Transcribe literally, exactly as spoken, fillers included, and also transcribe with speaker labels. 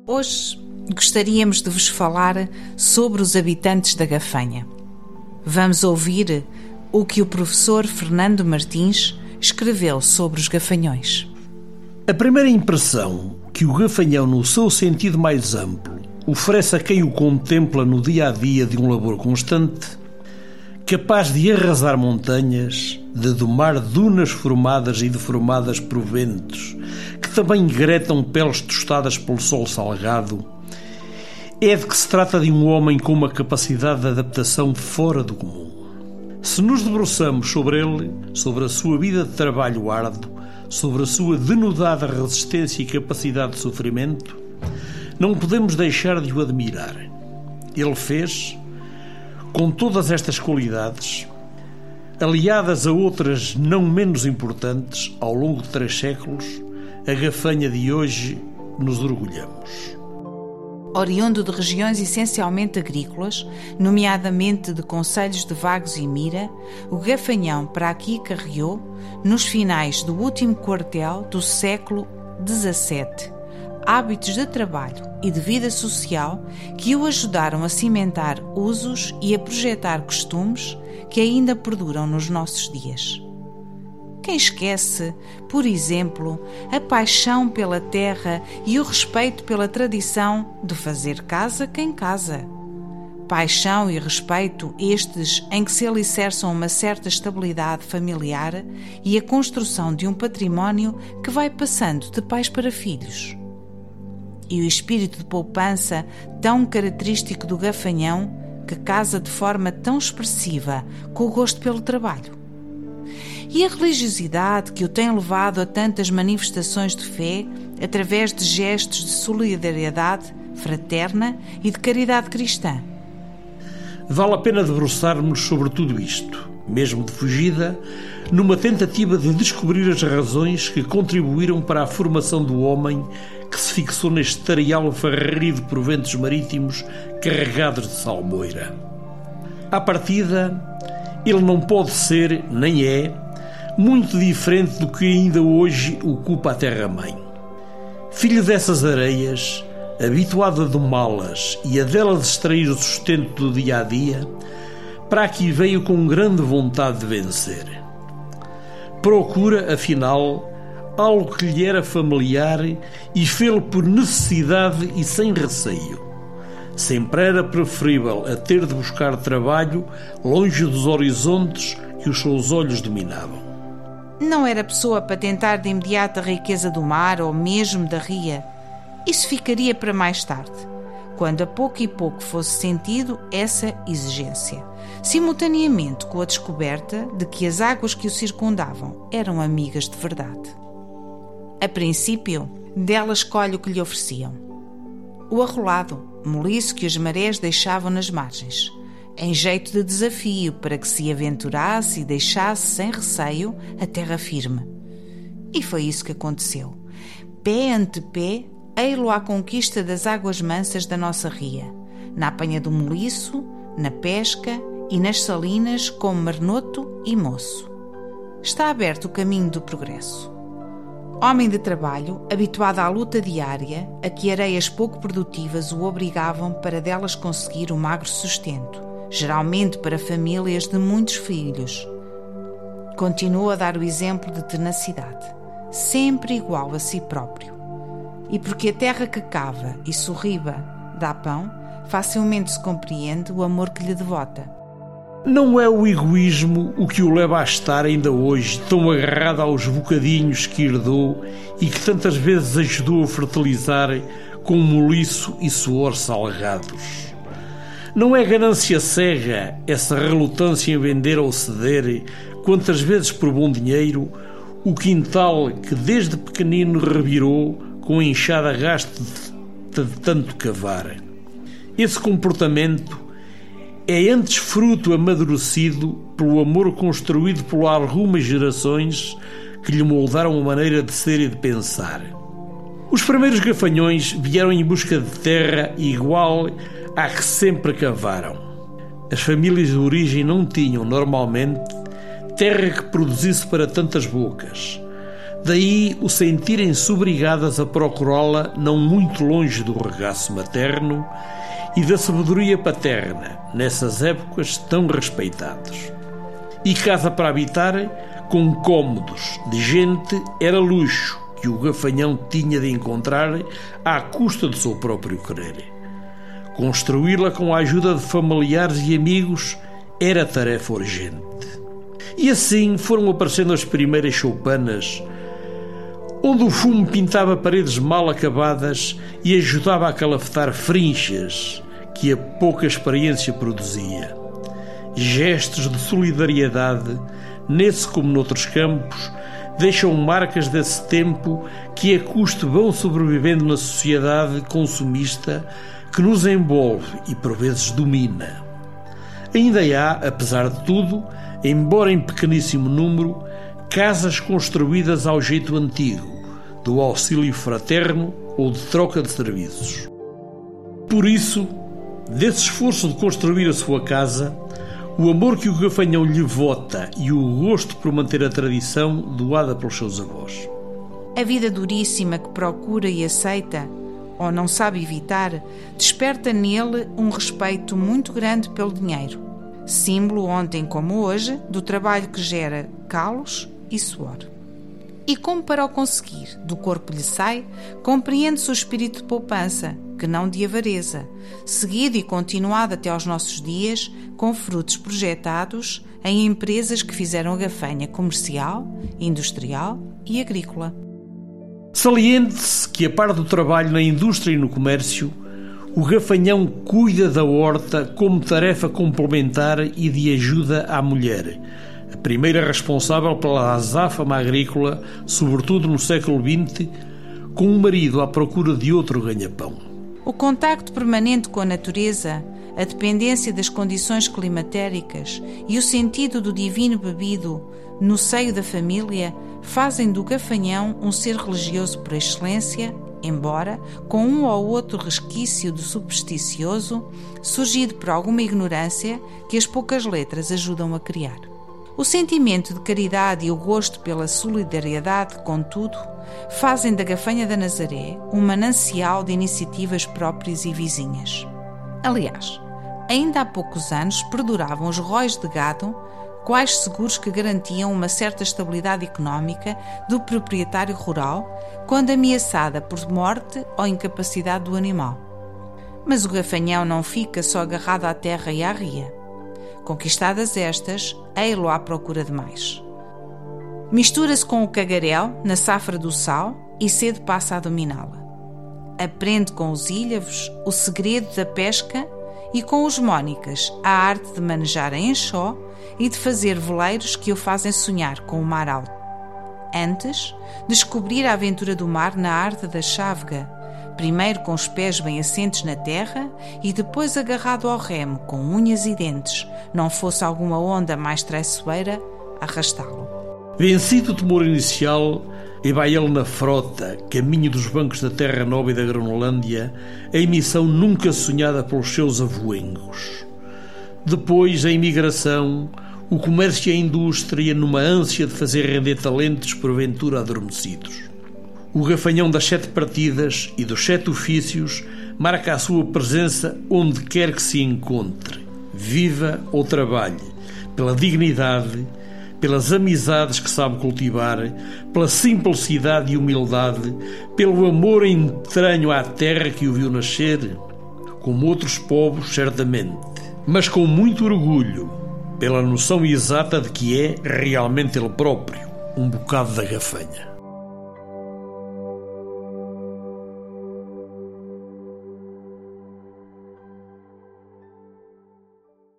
Speaker 1: Hoje gostaríamos de vos falar sobre os habitantes da Gafanha. Vamos ouvir o que o professor Fernando Martins escreveu sobre os gafanhões.
Speaker 2: A primeira impressão que o gafanhão, no seu sentido mais amplo, oferece a quem o contempla no dia-a-dia de um labor constante, capaz de arrasar montanhas, de domar dunas formadas e deformadas por ventos, que também gretam peles tostadas pelo sol salgado, é de que se trata de um homem com uma capacidade de adaptação fora do comum. Se nos debruçamos sobre ele, sobre a sua vida de trabalho árduo, sobre a sua denudada resistência e capacidade de sofrimento, não podemos deixar de o admirar. Ele fez, com todas estas qualidades, aliadas a outras não menos importantes, ao longo de três séculos, a Gafanha de hoje nos orgulhamos.
Speaker 1: Oriundo de regiões essencialmente agrícolas, nomeadamente de concelhos de Vagos e Mira, o gafanhão para aqui carreou, nos finais do último quartel do século dezassete, hábitos de trabalho e de vida social que o ajudaram a cimentar usos e a projetar costumes que ainda perduram nos nossos dias. Quem esquece, por exemplo, a paixão pela terra e o respeito pela tradição de fazer casa quem casa? Paixão e respeito estes em que se alicerçam uma certa estabilidade familiar e a construção de um património que vai passando de pais para filhos. E o espírito de poupança tão característico do gafanhão, que casa de forma tão expressiva com o gosto pelo trabalho. E a religiosidade que o tem levado a tantas manifestações de fé através de gestos de solidariedade fraterna e de caridade cristã.
Speaker 2: Vale a pena debruçarmos sobre tudo isto, mesmo de fugida, numa tentativa de descobrir as razões que contribuíram para a formação do homem que se fixou neste tareal varrido por ventos marítimos carregados de salmoura. À partida, ele não pode ser, nem é, muito diferente do que ainda hoje ocupa a terra-mãe. Filho dessas areias, habituado a domá-las e a delas extrair o sustento do dia-a-dia, para aqui veio com grande vontade de vencer. Procura, afinal, algo que lhe era familiar e fê-lo por necessidade e sem receio. Sempre era preferível a ter de buscar trabalho longe dos horizontes que os seus olhos dominavam.
Speaker 1: Não era pessoa para tentar de imediato a riqueza do mar ou mesmo da ria. Isso ficaria para mais tarde, quando a pouco e pouco fosse sentido essa exigência, simultaneamente com a descoberta de que as águas que o circundavam eram amigas de verdade. A princípio, dela escolhe o que lhe ofereciam. O arrolado, moliço que as marés deixavam nas margens, em jeito de desafio para que se aventurasse e deixasse sem receio a terra firme. E foi isso que aconteceu. Pé ante pé, ei-lo à conquista das águas mansas da nossa ria, na apanha do moliço, na pesca e nas salinas como marnoto e moço. Está aberto o caminho do progresso. Homem de trabalho, habituado à luta diária, a que areias pouco produtivas o obrigavam para delas conseguir o magro sustento, geralmente para famílias de muitos filhos. Continua a dar o exemplo de tenacidade, sempre igual a si próprio. E porque a terra que cava e sorriba dá pão, facilmente se compreende o amor que lhe devota.
Speaker 2: Não é o egoísmo o que o leva a estar ainda hoje tão agarrado aos bocadinhos que herdou e que tantas vezes ajudou a fertilizar com moliço e suor salgados. Não é ganância cega essa relutância em vender ou ceder, quantas vezes por bom dinheiro, o quintal que desde pequenino revirou com a enxada gasto de, de tanto cavar. Esse comportamento é antes fruto amadurecido pelo amor construído por algumas gerações que lhe moldaram a maneira de ser e de pensar. Os primeiros gafanhões vieram em busca de terra igual à que sempre cavaram. As famílias de origem não tinham, normalmente, terra que produzisse para tantas bocas. Daí o sentirem-se obrigadas a procurá-la não muito longe do regaço materno e da sabedoria paterna, nessas épocas tão respeitados. E casa para habitarem, com cômodos de gente, era luxo que o gafanhão tinha de encontrar à custa do seu próprio querer. Construí-la com a ajuda de familiares e amigos era tarefa urgente. E assim foram aparecendo as primeiras choupanas, onde o fumo pintava paredes mal acabadas e ajudava a calafetar frinchas que a pouca experiência produzia. Gestos de solidariedade, nesse como noutros campos, deixam marcas desse tempo que a custo vão sobrevivendo na sociedade consumista que nos envolve e por vezes domina. Ainda há, apesar de tudo, embora em pequeníssimo número, casas construídas ao jeito antigo, do auxílio fraterno ou de troca de serviços. Por isso, desse esforço de construir a sua casa, o amor que o gafanhão lhe vota e o gosto por manter a tradição doada pelos seus avós.
Speaker 1: A vida duríssima que procura e aceita, ou não sabe evitar, desperta nele um respeito muito grande pelo dinheiro, símbolo ontem como hoje do trabalho que gera calos e suor. E como para o conseguir, do corpo lhe sai, compreende-se o espírito de poupança, que não de avareza, seguido e continuado até aos nossos dias, com frutos projetados em empresas que fizeram a gafanha comercial, industrial e agrícola.
Speaker 2: Saliente-se que, a par do trabalho na indústria e no comércio, o gafanhão cuida da horta como tarefa complementar e de ajuda à mulher, a primeira responsável pela azáfama agrícola, sobretudo no século vinte, com o marido à procura de outro ganha-pão.
Speaker 1: O contacto permanente com a natureza, a dependência das condições climatéricas e o sentido do divino bebido no seio da família fazem do gafanhão um ser religioso por excelência, embora com um ou outro resquício de supersticioso, surgido por alguma ignorância que as poucas letras ajudam a criar. O sentimento de caridade e o gosto pela solidariedade, contudo, fazem da Gafanha da Nazaré um manancial de iniciativas próprias e vizinhas. Aliás, ainda há poucos anos perduravam os róis de gado, quais seguros que garantiam uma certa estabilidade económica do proprietário rural quando ameaçada por morte ou incapacidade do animal. Mas o gafanhão não fica só agarrado à terra e à ria. Conquistadas estas, ei-lo à procura de mais. Mistura-se com o cagarel na safra do sal e cedo passa a dominá-la. Aprende com os ilhavos o segredo da pesca e com os mónicas a arte de manejar a enxó e de fazer veleiros que o fazem sonhar com o mar alto. Antes, descobrir a aventura do mar na arte da chávega, primeiro com os pés bem assentes na terra e depois agarrado ao remo com unhas e dentes, não fosse alguma onda mais traiçoeira, arrastá-lo.
Speaker 2: Vencido o temor inicial, e vai ele na frota, caminho dos bancos da terra nova e da Groenlândia, a emissão nunca sonhada pelos seus avoengos. Depois, a imigração, o comércio e a indústria numa ânsia de fazer render talentos porventura adormecidos. O gafanhão das sete partidas e dos sete ofícios marca a sua presença onde quer que se encontre, viva ou trabalhe, pela dignidade, pelas amizades que sabe cultivar, pela simplicidade e humildade, pelo amor entranho à terra que o viu nascer, como outros povos, certamente, mas com muito orgulho, pela noção exata de que é realmente ele próprio um bocado da gafanha.